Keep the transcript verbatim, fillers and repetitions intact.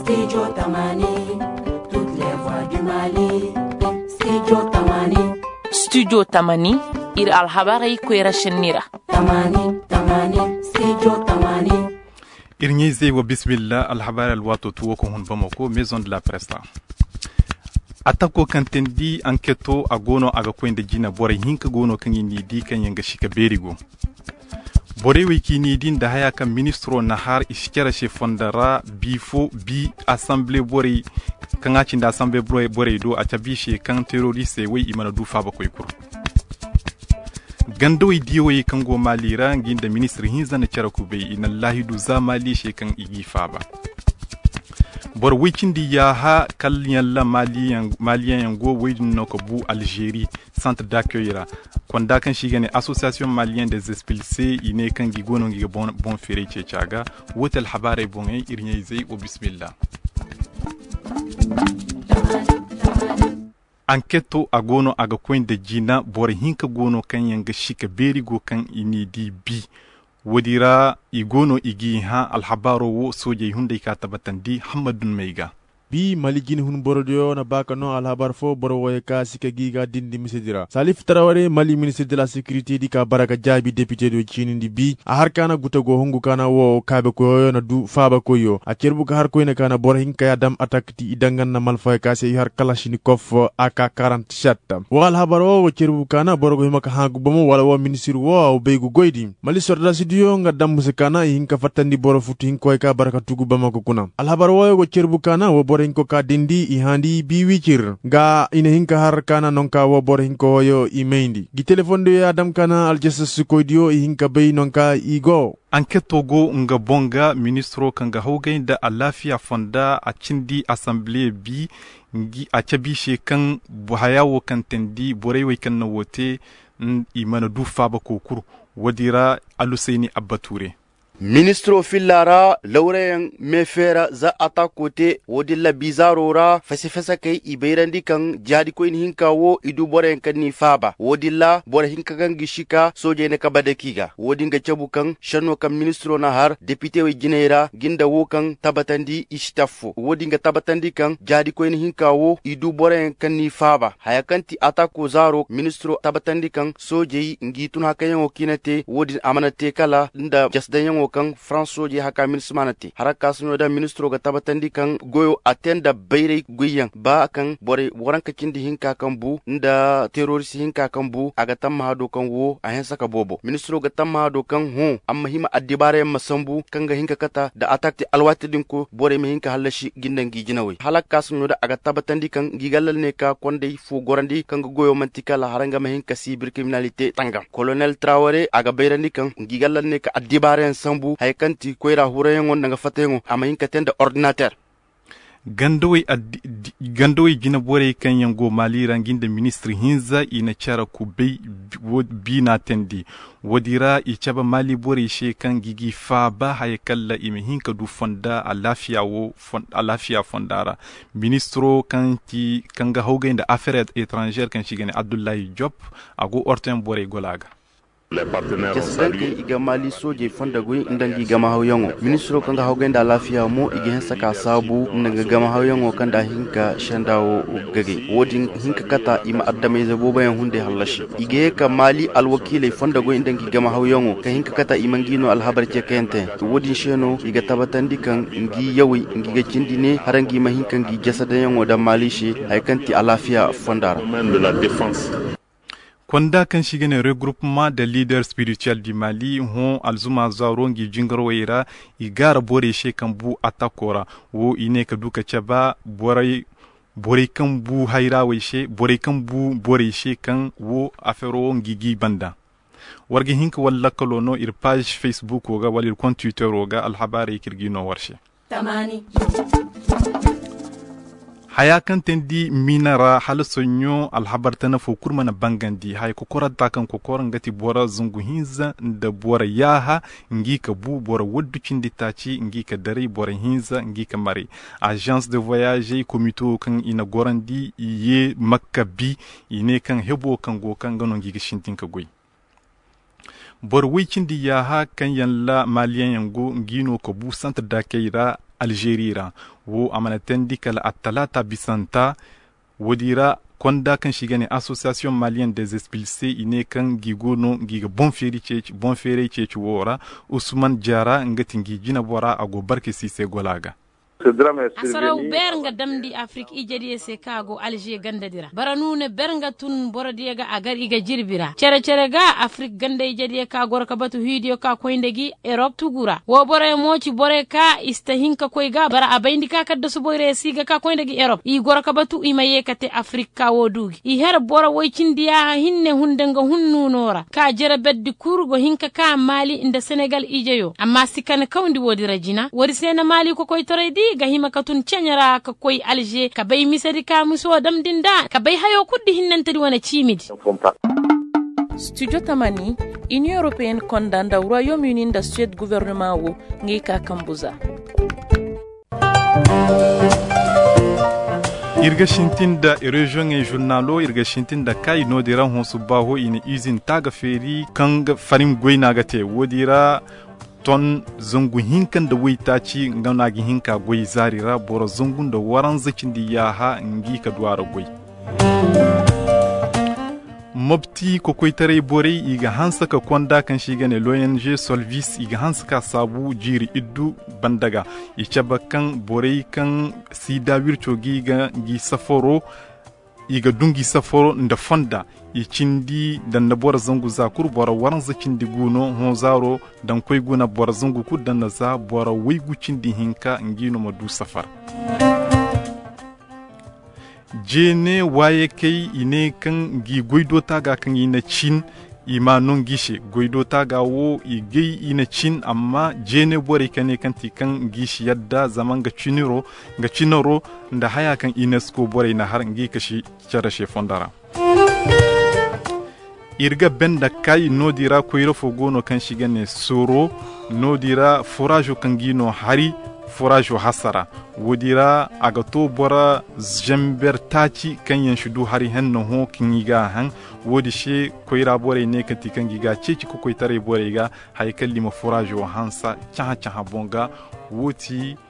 Studio Tamani, toutes les voix du Mali. Studio Tamani. Studio Tamani, ir alhabarai kwera shenira. Tamani, Tamani, Studio Tamani. Irnize wa bismillah alhabara alwato tuwoko hun bamako maison de la presse. Atako kantendi anketo agono aga kwende jina bore hinka gono kan yindi di kan yanga shika berigo. Bore wiki ni din da haya kan ministro nahar iskera she fondara bifo bi assemblée bore kan acin da assemblée bore bore do a tabishe kan terroriste wai imana du fa ba koy kur. Gando idiyo yi kan go malira ginda ministre hinza na cara kube ina lahi du za mali she kan igi fa ba. Bor wikin di ya ha kalyan la maliyan maliyan yango waydin no ko bu Algérie centre d'accueil ra konda kan shi gane association malien des expulsés ine kan gi gono gi bon bon fere ce caga wotel habare bon ay irnye zey o bismillah. Anketo agono aga kwende jina bor hinka gono kan yanga shika berigo kan ini di bi wadira igono igi ha alhabaro wo soje hunde ka tabatandi Hamadun Meiga bi maligin hun borodio na baka no alhabar fo borowoye ka sika giga dindi misedira Salif Traoré Mali ministre de la sécurité di ka baraka jabi député do chinindi bi a harkana gutago hongu kana wo kabe ko na du faba ko yo a cerbu ka har ko ne kana bor hin kaya dam attaque ti idangan na malfa ka se har kalashnikov A K quarante-sept wal habaro wo cerbu kana borogo himaka hagu bomo wala wo ministre wo beygu goydi Mali sorda studio nga dam musikana hinka fatandi boro futu hin ko ka baraka tugu bamako kuna alhabaro wo cerbu kana wo hinko ka dindi i handi bi wichir ga ina hinka har kana nonka wo bor hinko yo i meindi gi telephone do ya dam kana aljessa sukoidio i hinka bay nonka igo Anketo go nga bonga ministro kanga hogain da alafiya fonda a cindi assemblée bi ngi a cabi shekan buhayawo kan tendi borewe kan na wote i mana du faba kokuru wadira alusaini abbature Ministro Fillara laureyan mefera za ata kote wodilla bizarora fasifasa kai ibeirandi kan jadi ko hinka wo idu boren kan ni faba wodilla bore hinka kan gishika soje ne kabade kiga wodinga chabu kan shano kan ministro na har député we gineira ginda wo kan tabatandi istafu wodinga tabatandi kan jadi ko hinka wo idu boren kan ni faba hayakanti ata ko zaro ministro tabatandi kan soje ngitun hakayen kinate wodin amanate kala nda jasdayen kan France je haka ministmanati haraka suno da ministro ga tabatandi kan goyo atenda bayre guyan ba kan bore waranka kindi hinka kan bu nda terrorist hinka kan bu aga tamma hado kan wo a hen saka bobo ministro ga tamma hado kan hu amma hima addibare masambu kan ga hinka kata da attaque alwati din ko bore me hinka halashi gindan gijinawe halaka suno da aga tabatandi kan gigalal ne ka konde fu gorandi kan goyo mantikala haranga me hinka cyber criminalité tangam colonel Traoré aga bayrandi kan gigalal ne ka addibare sambu haykanti koyra hurayen wonda nga fatengo amayin katenda ordinateur gandoy gandoy gina bore kan yango mali ranginde ministre hinza ina chara ku be bina tendi wodira i chaba mali bore she kan gigi fa ba haykalla imi hinka du fonda alafiya wo fond alafiya fondara ministro kan ti kanga hogenda affaires étrangères kan shigene Abdoulaye Diop ago orten bore golaga les partenaires ont salué iga mali soje fonda goyi ndangi gama hawyango ministro kanga hawgenda lafiya mo igi hen saka sabu nanga gama hawyango kanda hinka shandawo gage wodin hinka kata ima addame zabo bayan hunde halashi ige ka mali alwakile fonda goyi ndangi gama hawyango ka hinka kata imangino alhabar ce kente wodin sheno iga tabatandi kan ngi yawi ngi ga cindine harangi ma hinka ngi jasada yango da mali shi haykanti alafiya fondara de la défense. Konda kan shigene regroupement des leaders spirituels du Mali hon alzuma zarongi jingarwaira igara bore she kan bu atakora wo ine ka duka chaba bore bore kan bu haira she bore kan bu bore she kan wo afero ngigi banda wargi hinka walla kalono ir page Facebook woga walir compte Twitter woga alhabari kirgino warshe tamani hayakan tendi minara hal sonyo alhabartana fo kurmana bangandi hay ko korata kan ko korangati bora zungu hinza da bora yaha ngi ka bu bora woddu cindi taci ngi ka dare bora hinza ngi ka mari agence de voyage comité kan ina gorandi ye makka bi ine kan hebo kan go kan gano ngi ka shintin ka goy bor wicindi yaha kan yan la malien yango ngino ko bu centre d'accueil algerira wo amanaten dikal atalata bisanta wodira konda kan shigane association malienne des expulsés ine kan gigono giga bonferi ceci bonferi ceci wora Ousmane Diarra ngati ngi jina bora ago barke sise golaga asaraw bernga damdi afrique ijadi se kago alger gandadira baranune bernga tun borodiega agar iga jirbira cere cere ga afrique ganda ijadi ka gorka batu hidio ka koindegi europe tugura wo bore moci bore ka istahinka koyga bara abayndi ka kadda so boyre siga ka koindegi europe i gorka batu imaye kate afrique ka wodugi i her bora woycindiya hinne hundenga hunnunora ka jere beddi kurgo hinka ka mali inda senegal ijeyo amma sikane kawndi wodi rajina wori sena mali ko koy toredi ga hima katun cenyara ka koy alger ka bay misari ka muso dam dinda ka bay hayo kuddi hinnantari wana cimidi Studio Tamani, Union Européenne condamne le Royaume-Uni da Suède gouvernement wo ngi ka kambuza. Irga shintinda region e journalo irga shintinda kai no dira hon subaho ina usine taga feri kang farim goyna gate wodira ton zungu hinkan da waitaci ngana gi hinka goy zarira boro zungun da waran zakin di yaha ngi ka duwara goy mobti ko koitare bore iga hansa ka konda kan shigane l'O N G Solvis iga hansa ka sabu jiri iddu bandaga ichaba kan bore kan sida wircho giga gi saforo iga dungi saforo nda fonda i cindi dan na bora zangu za kur bora waran za cindi guno hon zaro dan koy guna bora zangu ku dan na za bora waygu cindi hinka ngino madu safar jene waye kai ine kan gi goido taga kan ina cin ima non gishe goido taga wo i gei ina cin amma jene bore kane kan ti kan gishi yadda zaman ga ciniro ga cinoro nda haya kan UNESCO bore na har ngi kashi cara she fondara irga benda kai no dira koyro fogono kan shigane soro no dira forage kangino hari forage hasara wodira agato bora jambertaci kan yan shudu hari hanno ho kingiga han wodi she koyra bore ne kan tikangiga ceci ko koytare bore ga hay kalli mo forage hansa chaha chaha bonga woti